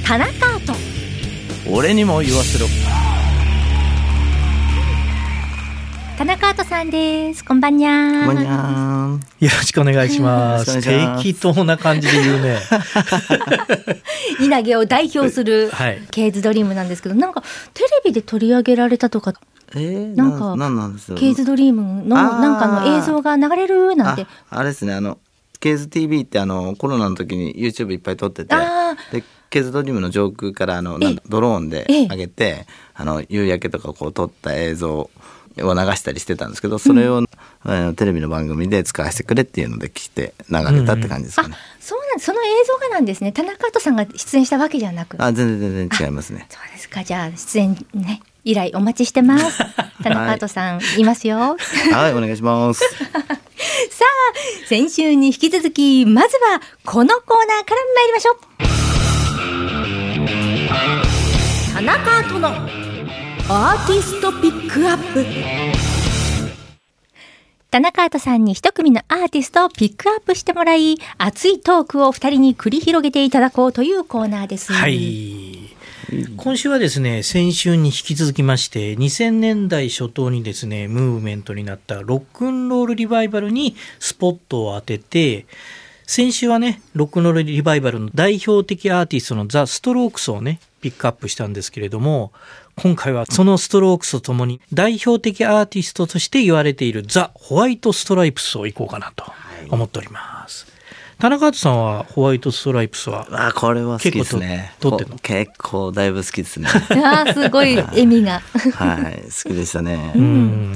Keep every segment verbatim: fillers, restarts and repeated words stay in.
田中アート。 俺にも言わせろ。 田中アートさんです。こんばんにゃー。 こんばんにゃー。 よろしくお願いします。適当な感じで言うね。 稲毛を代表するはい、 ケイズドリームなんですけど、なんかテレビで取り上げられたとか、 えー、 なんかななんなんですよ。 ケイズドリームのなんかの映像が流れるなんて。 あ, あれですね、あのケイズ ティーブイ ってあのコロナの時に YouTube いっぱい撮ってて、でケイズドリームの上空からあのなんドローンで上げて、あの夕焼けとかをこう撮った映像を流したりしてたんですけど、それを、うん、あのテレビの番組で使わせてくれっていうので来て流れたって感じですかね。 うんうん、あ、そうなんです。その映像がなんですね。田中アートさんが出演したわけじゃなく。 あ、全然全然違いますね。 そうですか。じゃあ出演ね、依頼お待ちしてます。田中アートさん、はい、いますよ。 はい、お願いします。 さあ、先週に引き続き、まずはこのコーナーから参りましょう。田中アートのアーティストピックアップ。田中アートさんに一組のアーティストをピックアップしてもらい、熱いトークを二人に繰り広げていただこうというコーナーです。 はい。今週はですね、先週に引き続きまして、にせんねんだい初頭にですね、ムーブメントになったロックンロールリバイバルにスポットを当てて、先週はね、ロックンロールリバイバルの代表的アーティストのザ・ストロークスをね、ピックアップしたんですけれども、今回はそのストロークスとともに代表的アーティストとして言われているザ・ホワイトストライプスをいこうかなと思っております。田中アートさんはホワイトストライプスはあ、これは好きですね。 撮ってんの？ 結構だいぶ好きですね。 あ、すごい笑みが。 はい、好きでしたね。 うん、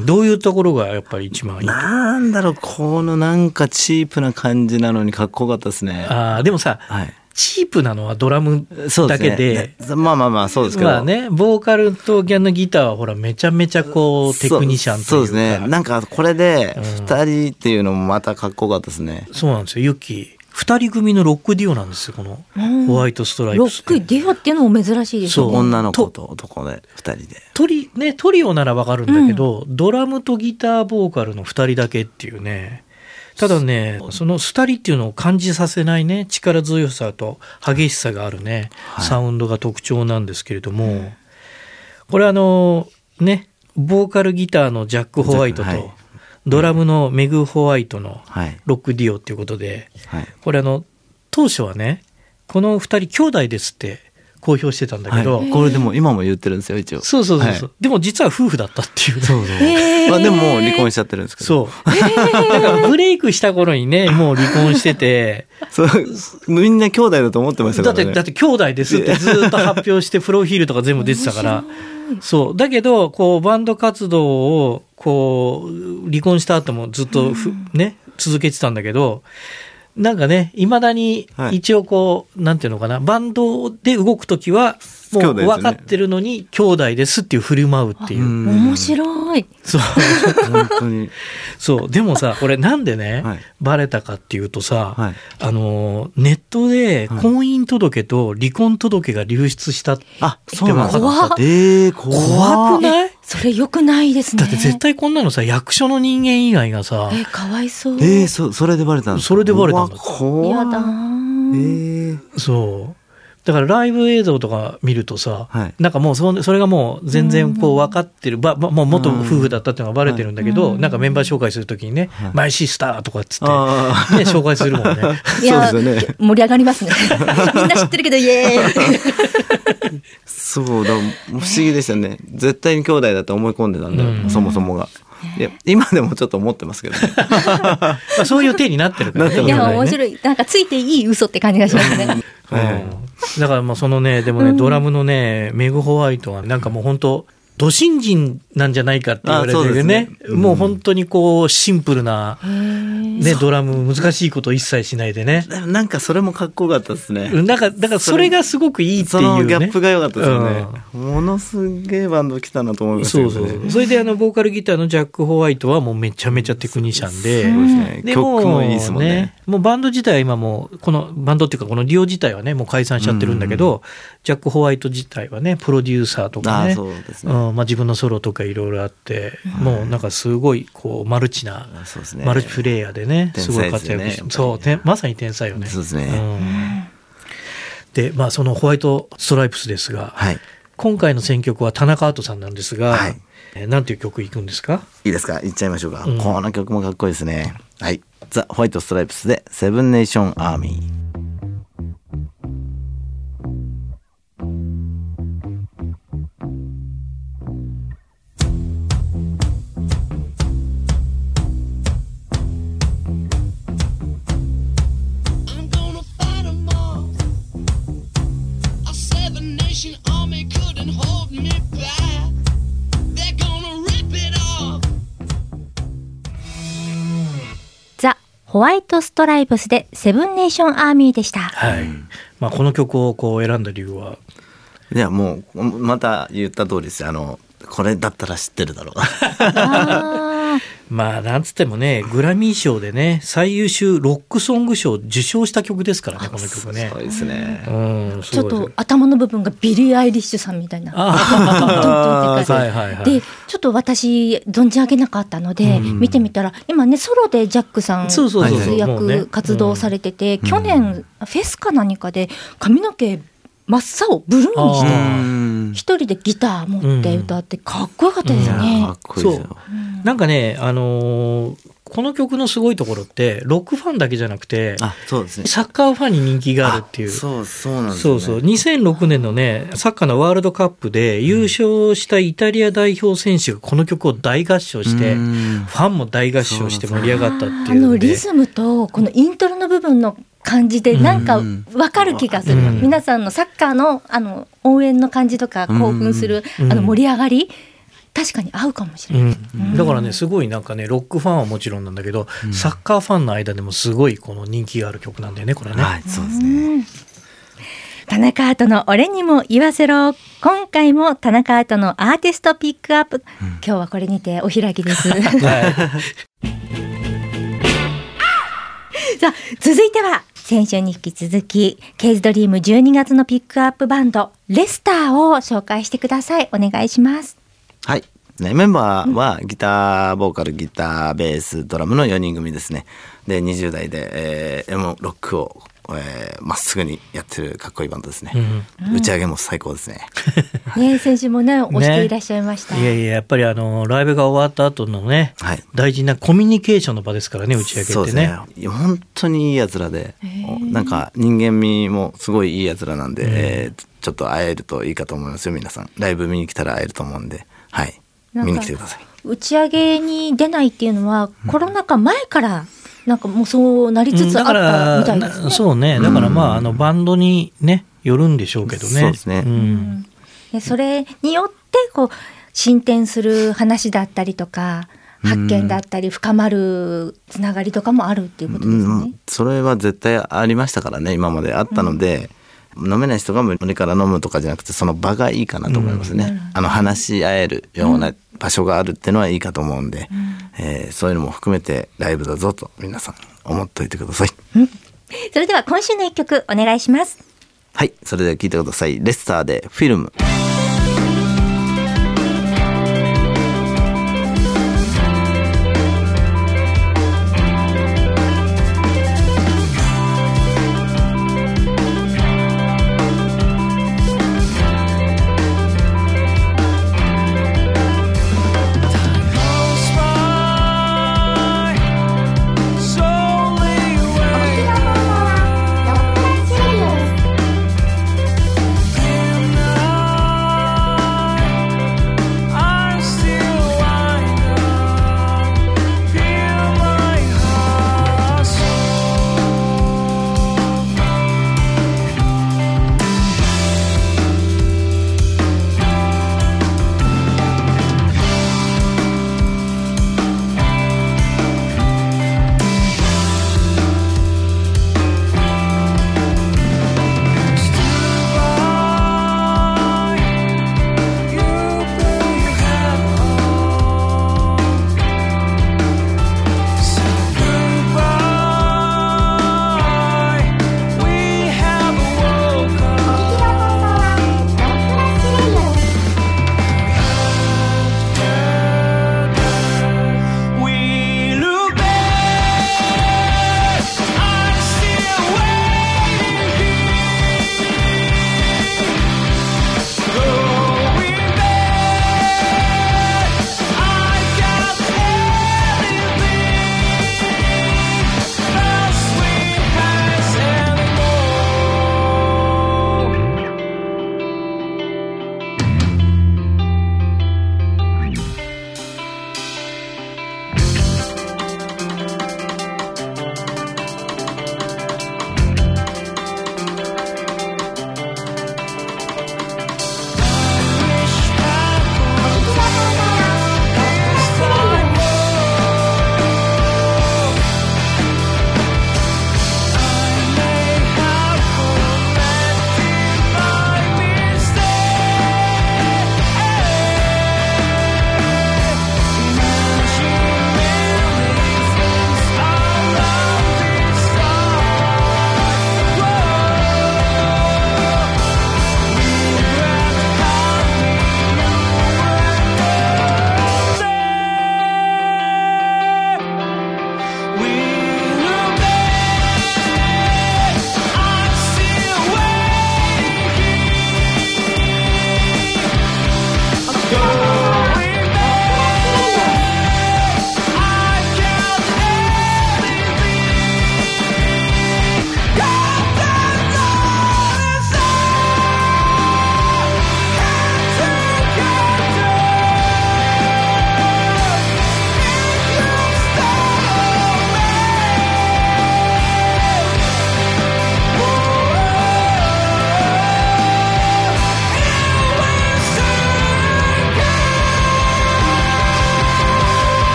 どういうところがやっぱり一番いい？ なんだろう、このなんかチープな感じなのにかっこよかったですね。 あ、でもさ、はい、チープなのはドラムだけで、 ね、まあまあまあそうですけど、 まあね、ボーカルとギャンギターはほらめちゃめちゃこうテクニシャンというか、 そうですね。なんかこれでふたりっていうのもまたかっこよかったですね。 うん、そうなんですよ。ユキ二人組のロックデュオなんですよ、このホワイトストライプス。 ロックデュオっていうのも珍しいですよね。 そう、女の子と男で二人で。 トリね、トリオならわかるんだけど、うん、ドラムとギターボーカルの二人だけっていうね。ただね、その二人っていうのを感じさせないね、力強さと激しさがあるね、はい、サウンドが特徴なんですけれども、うん、これあのね、ボーカルギターのジャック・ホワイトと、はい、ドラムのメグ・ホワイトのロックデュオっていうことで、はい、これあの当初はね、この二人兄弟ですって公表してたんだけど、 はい、これでも今も言ってるんですよ一応。 そうそうそうそう、はい、でも実は夫婦だったっていう。 そうそう、えーまあ、でももう離婚しちゃってるんですけど。 そう、えー、だからブレイクした頃にね、もう離婚しててそうみんな兄弟だと思ってましたからね。 だってだって兄弟ですってずっと発表してプロフィールとか全部出てたからそうだけどこうバンド活動をこう離婚した後もずっとふ、ね、続けてたんだけど、なんかね、いまだに一応こう、はい、なんていうのかな、バンドで動くときはもう分かってるのに兄弟ですっていう振る舞うっていう。 面白い。 そう本当にそうでもさ、これなんでね、はい、バレたかっていうとさ、はい、あのネットで婚姻届と離婚届が流出したって、 はい、あ、そうなんですか。 えー、 怖くない？ それ良くないですね。 だって絶対こんなのさ、役所の人間以外がさ、 えー、かわいそう。 えー、そそれでバレたんですか？ それでバレたんだ。 やだー。 えー、 そうだからライブ映像とか見るとさ、はい、なんかもう そ, それがもう全然こう分かってる、ばもう元夫婦だったっていうのがバレてるんだけど、なんかメンバー紹介するときにね、はい、マイシスターとかっつって、ね、紹介するもんね。 いや、そうですよね、盛り上がりますね。みんな知ってるけどイエーイ。 そうだ、不思議でしたね。絶対に兄弟だと思い込んでたんで、うん、そもそもが。いや今でもちょっと思ってますけどね。まあそういう手になってるからね。 いや面白い、なんかついていい嘘って感じがしますね。 はい、だからまあそのね、でもね、ドラムのね、メグ・ホワイトはなんかもう本当ド新人なんじゃないかって言われてるね、うん、もう本当にこうシンプルな、ね、ドラム難しいこと一切しないでね。 なんかそれもかっこよかったですね。 なんかだからそれがすごくいいっていうね。 そのギャップが良かったですよね、うん、ものすげえバンド来たなと思いましたけどね。 そうそう。それであのボーカルギターのジャック・ホワイトはもうめちゃめちゃテクニシャンで、 そうですね、 で曲もいいですもんね。 ね、もうバンド自体は今もうこのバンドっていうかこのデュオ自体はねもう解散しちゃってるんだけど、うんうん、ジャック・ホワイト自体はねプロデューサーとかね、あ、そうですね、うん、まあ、自分のソロとかいろいろあって、はい、もうなんかすごいこうマルチな、そうですね、マルチプレイヤーでね、すごい活躍して、そう、まさに天才よね。 そうですね、 うん、 で、まあ、そのホワイトストライプスですが、はい、今回の選曲は田中アートさんなんですが、はい、えー、なんていう曲いくんですか？ いいですか、いっちゃいましょうか、うん、この曲もかっこいいですね。はい、ザ・ホワイトストライプスでセブンネーションアーミー。 ホワイトストライプスでセブンネーションアーミーでした。 はい、まあ、この曲をこう選んだ理由は？ いや、もうまた言った通りです。あのこれだったら知ってるだろうあまあなんつってもね、グラミー賞でね最優秀ロックソング賞を受賞した曲ですからね、この曲ね。 そうですね、 うん、ちょっと頭の部分がビリー・アイリッシュさんみたいなで、ちょっと私存じ上げなかったので、うん、見てみたら今ねソロでジャックさん活躍活動されてて、去年フェスか何かで髪の毛真っ青ブルーにして一人でギター持って歌ってかっこよかったですね。 かっこいいですよ。 そうなんかね、あのー、この曲のすごいところってロックファンだけじゃなくて、 あ、そうですね、 サッカーファンに人気があるっていう。 そうそうなんですね。 そうそう、にせんろくねんのねサッカーのワールドカップで優勝したイタリア代表選手がこの曲を大合唱して、うん、ファンも大合唱して盛り上がったっていうので、 あのリズムとこのイントロの部分の感じでなんか分かる気がする、うん、皆さんのサッカー の, あの応援の感じとか興奮する、うん、あの盛り上がり、確かに合うかもしれない、 うん、だからねすごいなんかねロックファンはもちろんなんだけど、うん、サッカーファンの間でもすごいこの人気がある曲なんだよね、これね。 はい、そうですね。 田中アートの俺にも言わせろ。今回も田中アートのアーティストピックアップ、うん、今日はこれにてお開きです、はい、さあ続いては先週に引き続きケイズドリームじゅうにがつのピックアップバンドレスターを紹介してください。お願いします。 はい、ね、メンバーはギターボーカルギターベースドラムのよにん組ですね。でにじゅう代で、えー、エモロックをえー、まっすぐにやってるかっこいいバンドですね、うん、打ち上げも最高ですね、 はい、ね、先週もね押していらっしゃいました、 ね、いやいややっぱりあのライブが終わった後のね、はい、大事なコミュニケーションの場ですからね、打ち上げってね。 そうですね、本当にいいやつらで、なんか人間味もすごいいいやつらなんで、えー、ちょっと会えるといいかと思いますよ。皆さんライブ見に来たら会えると思うんで、はい、見に来てください。 打ち上げに出ないっていうのは、うん、コロナ禍前からなんかもうそうなりつつあったみたいですね、うん、 そうね、だからまあ、あのバンドにねよるんでしょうけどね。 そうですね、うん、 でそれによってこう進展する話だったりとか発見だったり深まるつながりとかもあるっていうことですね、うん、 それは絶対ありましたからね、今まであったので、うん、飲めない人が無理から飲むとかじゃなくてその場がいいかなと思いますね、うん、あの話し合えるような場所があるっていうのはいいかと思うんで、うん、えー、そういうのも含めてライブだぞと皆さん思っといてください、 うん、それでは今週の一曲お願いします。 はい、それでは聴いてください。レスターでフィルム。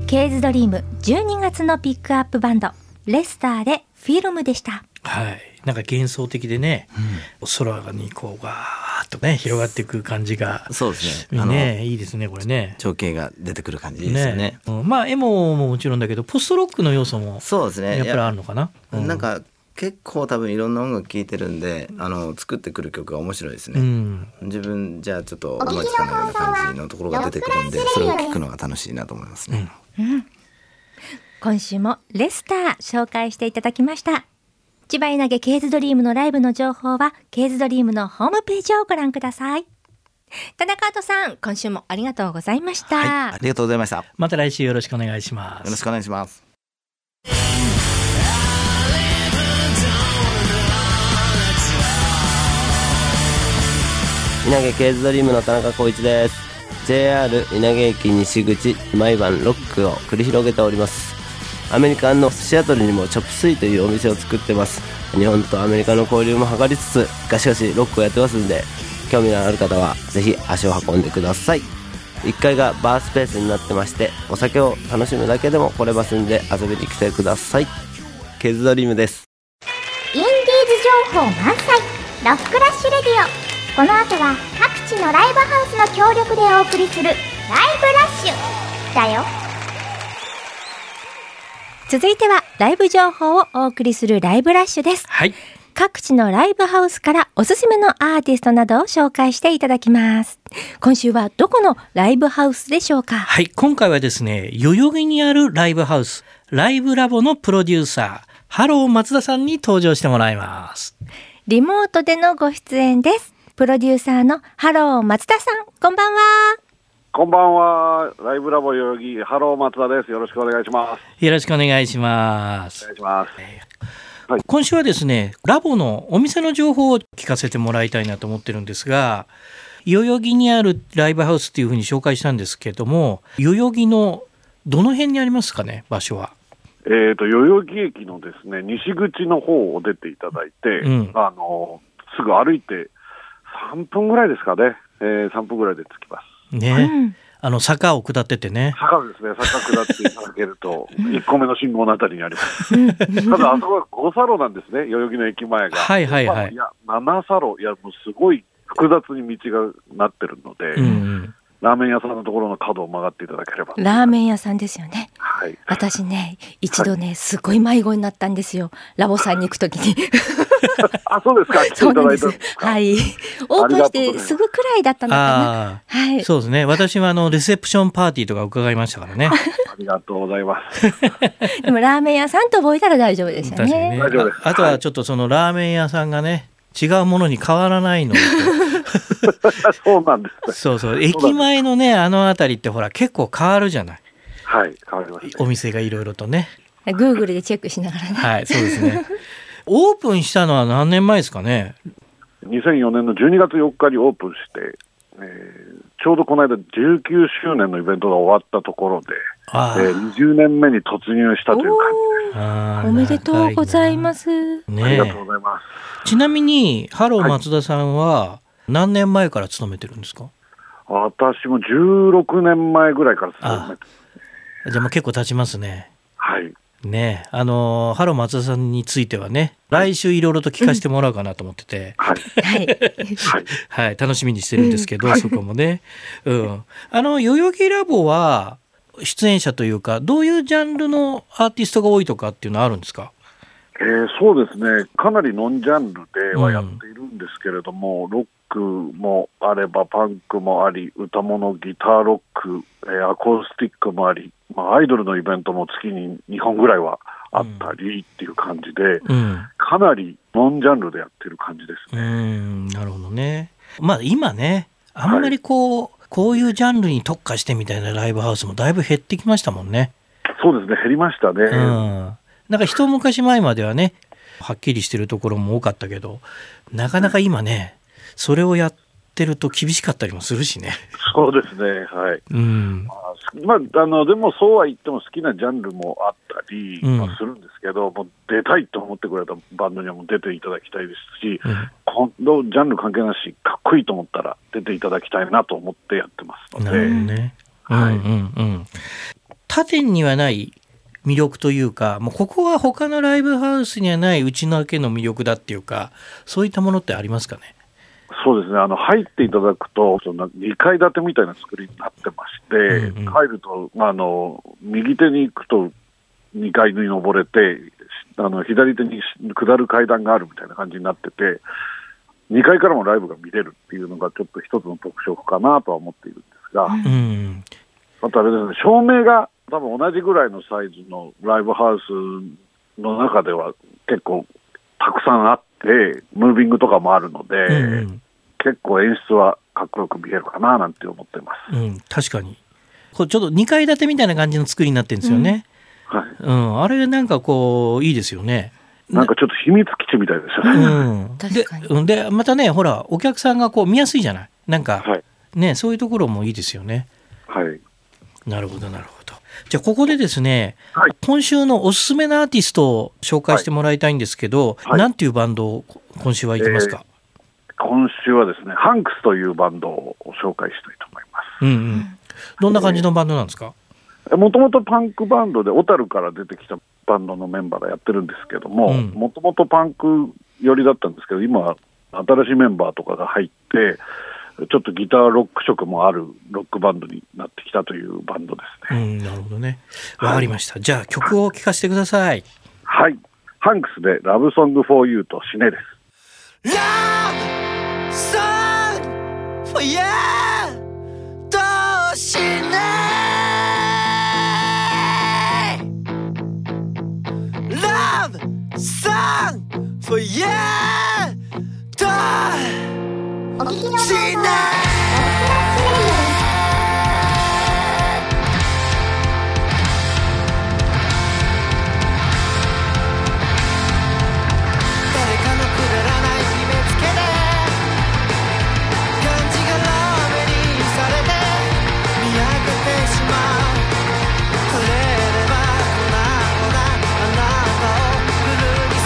ケーズドリームじゅうにがつのピックアップバンドレスターでフィルムでした。 はい、なんか幻想的でね、うん、空にこうガーッとね広がっていく感じがそうですね、 ねいいですねこれね。 情景が出てくる感じですよね。ね、 うん、まあエモももちろんだけどポストロックの要素もそうですねやっぱりあるのかな。 うん、なんか結構多分いろんな音楽聴いてるんであの作ってくる曲が面白いですね。うん、自分じゃあちょっと思いつかないような感じのところが出てくるんでそれを聴くのが楽しいなと思いますね。うんうん、 今週もレスター紹介していただきました。千葉稲毛ケーズドリームのライブの情報はケーズドリームのホームページをご覧ください。田中跡さん、今週もありがとうございました。 はい、ありがとうございました。 また来週よろしくお願いします。 よろしくお願いします。 稲毛ケーズドリームの田中浩一です。 ジェイアール 稲毛駅西口毎晩ロックを繰り広げております。アメリカのシアトルにもチョップスイというお店を作ってます。日本とアメリカの交流も図りつつガシガシロックをやってますんで興味のある方はぜひ足を運んでください。いっかいがバースペースになってましてお酒を楽しむだけでも来れますんで遊びに来てください。ケーズドリームです。 インディーズ情報満載ロックラッシュレディオ。この後は各地のライブハウスの協力でお送りするライブラッシュだよ。 続いてはライブ情報をお送りするライブラッシュです。 はい、 各地のライブハウスからおすすめのアーティストなどを紹介していただきます。今週はどこのライブハウスでしょうか。 はい、今回はですね代々木にあるライブハウスライブラボのプロデューサーハロー松田さんに登場してもらいます。 リモートでのご出演です。プロデューサーのハロー松田さん、こんばんは。 こんばんは。ライブラボ代々木ハロー松田です。よろしくお願いします。 よろしくお願いします。 お願いします。 はい、今週はですねラボのお店の情報を聞かせてもらいたいなと思ってるんですが、代々木にあるライブハウスっていうふうに紹介したんですけども、代々木のどの辺にありますかね、場所は。 えーと、代々木駅のですね西口の方を出ていただいて、うん、あのすぐ歩いてさんぷんぐらいですかね、えー、さんぷんぐらいで着きますね、 はい、あの坂を下ってってね。 坂ですね、坂下っていただけるといっこめの信号のあたりにありますただあそこはご差路なんですね、代々木の駅前が。はいはいはい、いやなな差路、いやもうすごい複雑に道がなってるので、うんうん、ラーメン屋さんのところの角を曲がっていただければ。 ラーメン屋さんですよね。 はい、 私ね一度ね、はい、すごい迷子になったんですよ、ラボさんに行くときにあ、そうですか。 そうなんです。はい。オープンしてすぐくらいだったのかな。はい。 そうですね。私はあのレセプションパーティーとか伺いましたからね。 ありがとうございます。 でもラーメン屋さんと覚えたら大丈夫ですよね。 ね、大丈夫です。 あとはちょっとそのラーメン屋さんがね違うものに変わらないのそうなんです、ね。 そうそう。駅前のねあのあたりってほら結構変わるじゃない。 はい、変わります、ね。 お店がいろいろとね。 グーグルでチェックしながらね。 はい、そうですね。オープンしたのは何年前ですかね。 にせんよねんのじゅうにがつよっかにオープンして、えー、ちょうどこの間じゅうきゅうしゅうねんのイベントが終わったところで、えー、にじゅうねんめに突入したという感じです。 あ、おめでとうございます、 ね、ありがとうございます。 ちなみにハロー松田さんは何年前から勤めてるんですか。 はい、私もじゅうろくねんまえぐらいから勤めて。 じゃあもう結構経ちますね。 はいね、あのハロー松田さんについてはね来週いろいろと聞かせてもらおうかなと思ってて、 うん、はい、 はい、楽しみにしてるんですけど、うん、そこもね、うん、あの代々木ラボは出演者というかどういうジャンルのアーティストが多いとかっていうのはあるんですか。 えー、そうですね、かなりノンジャンルではやっているんですけれども、うん、ロックもあればパンクもあり、歌物、ギターロック、えー、アコースティックもあり、まあ、アイドルのイベントも月ににほんぐらいはあったりっていう感じで、うん、かなりノンジャンルでやってる感じですね。 うん、なるほどね。まあ今ねあんまりこう、はい、こういうジャンルに特化してみたいなライブハウスもだいぶ減ってきましたもんね。 そうですね、減りましたね。うん、 なんか一昔前まではねはっきりしてるところも多かったけど、なかなか今ねそれをやってると厳しかったりもするしね。 そうですね、はい、うん、まあ、あのでもそうは言っても好きなジャンルもあったり、うんまあ、するんですけど、もう出たいと思ってくれたバンドにはもう出ていただきたいですし、うん、今度ジャンル関係なしかっこいいと思ったら出ていただきたいなと思ってやってますので。 なるほどね、はい、うんうんうん、 他店にはない魅力というか、もうここは他のライブハウスにはないうちのだけの魅力だっていうか、そういったものってありますかね。 そうですね、あの入っていただくとそのにかい建てみたいな作りになってまして、うんうん、入るとあの右手に行くとにかいに登れて、あの左手に下る階段があるみたいな感じになってて、にかいからもライブが見れるっていうのがちょっと一つの特色かなとは思っているんですが、うん、あとあれですね、照明が多分同じぐらいのサイズのライブハウスの中では結構たくさんあって、ムービングとかもあるので、うんうん、結構演出はかっこよく見えるかななんて思ってます、 うん、確かにこれちょっとにかい建てみたいな感じの作りになってるんですよね、うんはいうん、あれなんかこういいですよね。 なんかちょっと秘密基地みたいですよね、 うん、確かに。で、でまたねほらお客さんがこう見やすいじゃない、なんか、はいね、そういうところもいいですよね。 はいなるほどなるほど。じゃあここでですね、 はい、 今週のおすすめのアーティストを紹介してもらいたいんですけど、はい、なんていうバンドを今週はいきますか。 えー、今週はですねハンクスというバンドを紹介したいと思います、 うんうん、どんな感じのバンドなんですか。 もともとパンクバンドで小樽から出てきたバンドのメンバーがやってるんですけども、もともとパンク寄りだったんですけど、今は新しいメンバーとかが入ってちょっとギターロック色もあるロックバンドになってきたというバンドですね。 うん、なるほどね。わかりました、はい、じゃあ曲を聴かせてください。 はい、ハンクスでラブソング for you とシネです。 ラブソング for you とシネ、ラブソング for you とお聞きのシネ。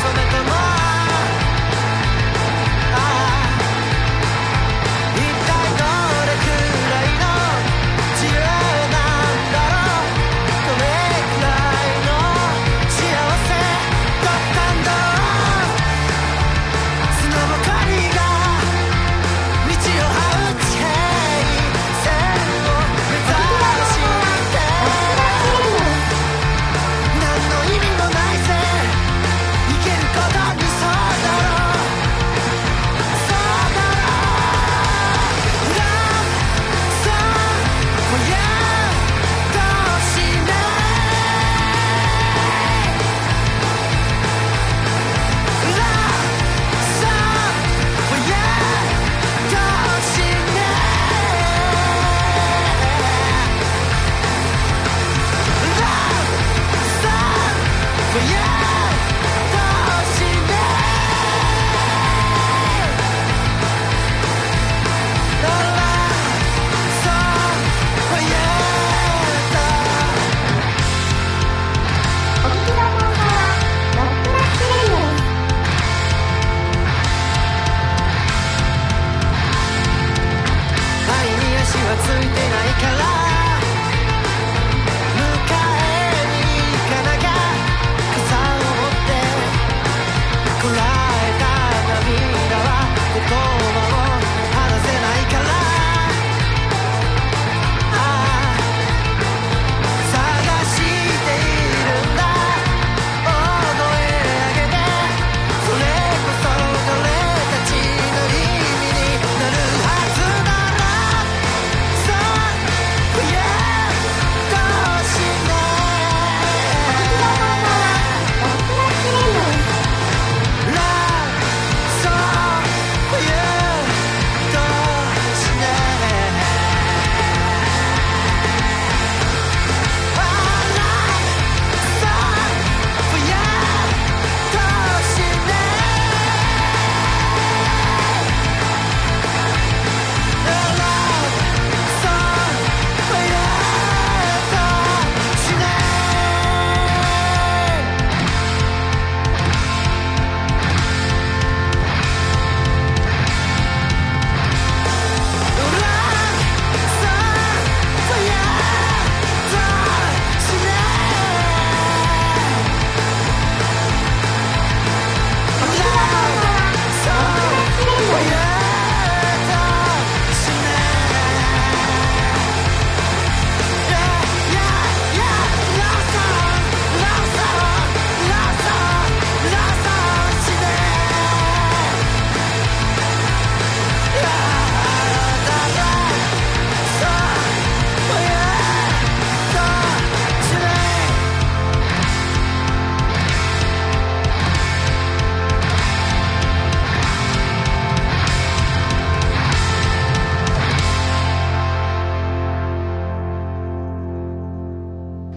一体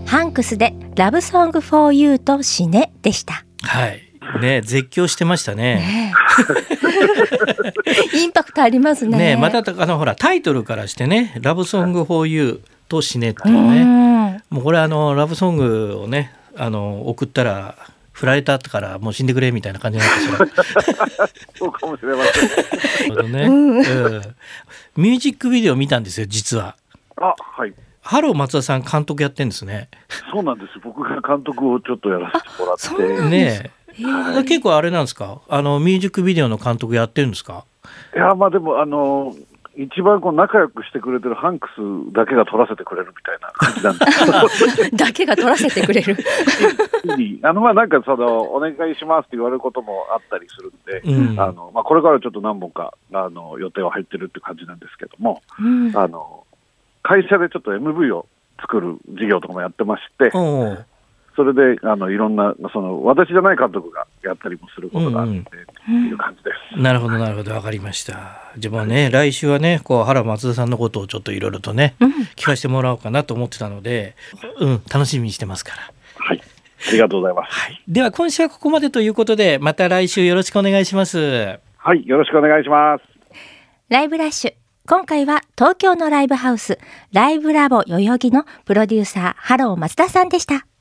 ハンクスでラブソング for you と死ねでした。 はいね、絶叫してましたね。ねインパクトありますね。 ねまたあのほらタイトルからしてね、ラブソング for you と死ねっていうね、うもうこれあのラブソングをねあの送ったら振られたからもう死んでくれみたいな感じになってそうかもしれません。 なるほどね、うんうん、ミュージックビデオ見たんですよ実は。 あ、はい。 ハロー松田さん監督やってんですね。 そうなんです。僕が監督をちょっとやらせてもらってそうなんですね。 はい、結構あれなんですか、あのミュージックビデオの監督やってるんですか。 いや、まあでもあの一番こう仲良くしてくれてるハンクスだけが撮らせてくれるみたいな感じなんですけどだけが撮らせてくれるあのまあなんかそのお願いしますって言われることもあったりするんで、うん、あのまあ、これからちょっと何本かあの予定は入ってるって感じなんですけども、うん、あの会社でちょっと エムブイ を作る事業とかもやってまして、それであのいろんなその私じゃない監督がやったりもすることがあって、うんうん、っていう感じです。 なるほどなるほど、分かりました。じゃあもうね、来週はねこう原松田さんのことをちょっといろいろとね、うん、聞かせてもらおうかなと思ってたので、うん、楽しみにしてますから。 はい、ありがとうございます。 はい、では今週はここまでということで、また来週よろしくお願いします。 はい、よろしくお願いします。 ライブラッシュ、今回は東京のライブハウスライブラボ代々木のプロデューサーハロー松田さんでした。